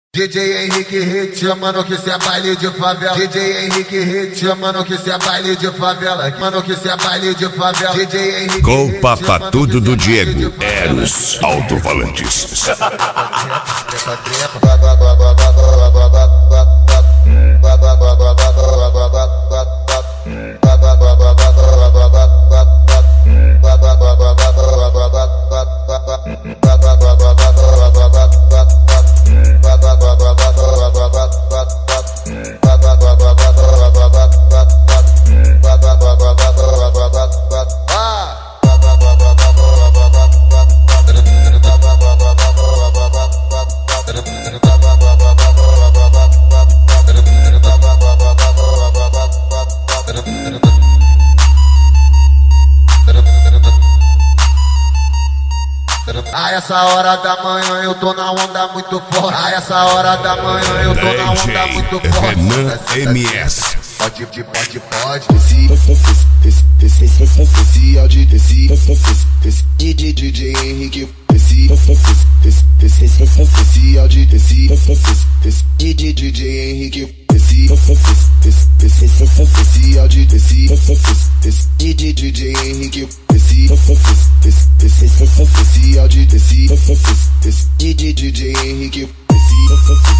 DJ Henrique Hit, chamando que cê é baile de favela. DJ Henrique Hit, chamando que cê é baile de favela. Mano que cê é baile de favela. DJ Henrique Golpa pra tudo do Diego. Eros Alto-Falantes. A essa hora da manhã eu tô na onda muito forte. A essa hora da manhã eu tô na onda muito forte. Renan MS. Pode, Esse áudio DJ Henrique. Esse áudio DJ Henrique. Esse áudio DJ Henrique. Esse áudio DJ Henrique.